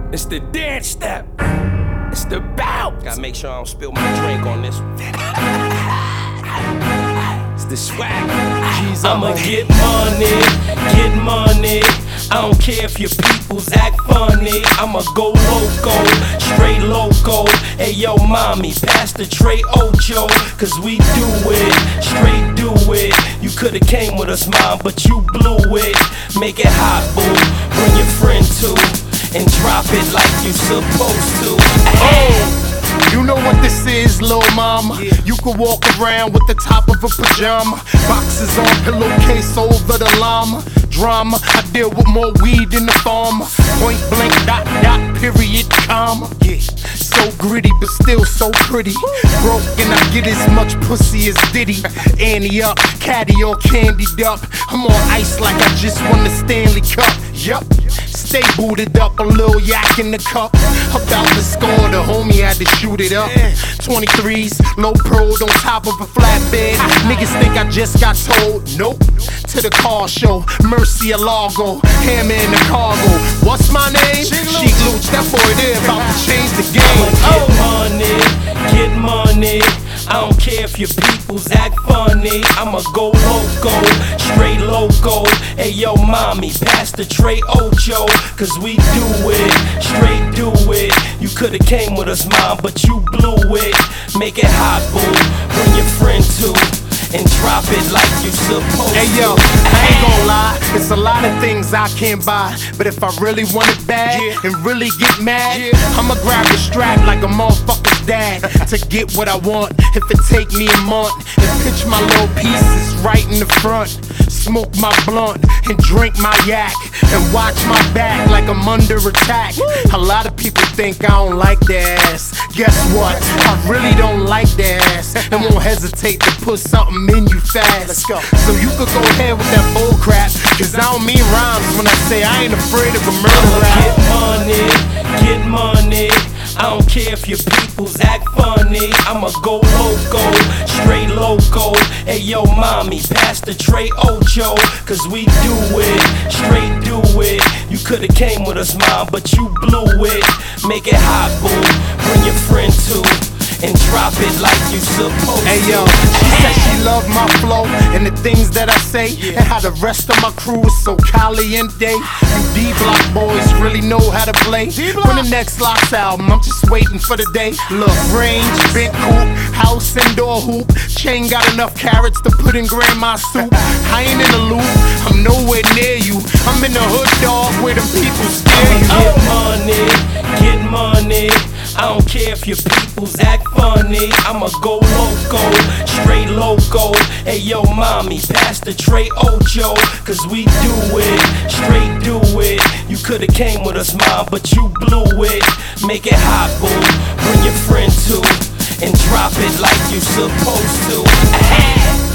It's the dance step. It's the bounce. Gotta make sure I don't spill my drink on this one. It's the swag. Jeez, I'ma get money, get money. I don't care if your peoples act funny. I'ma go loco, straight loco. Hey yo, mommy, pass the Trey Ocho, cause we do it, straight do it. You could've came with us, mom, but you blew it. Make it hot, boo, bring your friend too, and drop it like you supposed to. Oh, you know what this is, lil' mama. You can walk around with the top of a pajama, boxes on pillowcase over the llama. Drama, I deal with more weed than the farmer. Point blank, dot, dot, period, comma. Yeah, so gritty, but still so pretty. Broke and I get as much pussy as Diddy. Annie up, caddy all candied up. I'm on ice like I just won the Stanley Cup. Yup, stay booted up, a little yak in the cup. About to score, the homie had to shoot it up. 23s, low pro on top of a flatbed. Niggas think I just got told, nope. To the car show, Mercy Largo, hammer in the cargo. What's my name? Sheek Louch, that boy there about to change the game. I'ma get money. I don't care if your peoples act funny. I'ma go loco, straight loco. Hey yo, mommy, pass the Trey Ocho, cause we do it, straight do it. You could've came with us, mom, but you blew it. Make it hot, boo, bring your friend too, and drop it like you supposed to. Hey yo, I ain't gon' lie, it's a lot of things I can't buy, but if I really want it bad and really get mad, I'ma grab the strap like a motherfucker's dad to get what I want. If it take me a month, and pitch my little pieces right in the front, smoke my blunt and drink my yak, and watch my back like I'm under attack. A lot of people think I don't like that ass. Guess what? I really don't like that ass, and won't hesitate to put something in you fast. Let's go. So you could go ahead with that bull crap, cause I don't mean rhymes when I say I ain't afraid of a murder rap. Get money, get money. I don't care if your peoples act funny. I'ma go loco, straight loco. Hey yo, mommy, pass the Trey Ocho, cause we do it, straight do it. You could've came with us, mom, but you blew it. Make it hot, boo, bring your friend too, and drop it like you supposed to. Hey yo, she said she loved my flow and the things that I say, and how the rest of my crew is so caliente. You D-Block boys really know how to play. When the next Locks album, I'm just waiting for the day. Look, range, bent coupe, house indoor hoop, chain got enough carrots to put in grandma's soup. I ain't in the loop, I'm nowhere near you. I'm in the hood, dog, where the people scare you. Get money, get money. I don't care if your peoples act funny. I'ma go loco, straight loco. Hey yo, mommy, pass the Trey Ocho, cause we do it, straight do it. You could've came with us, mom, but you blew it. Make it hot, boo, bring your friend too, and drop it like you supposed to.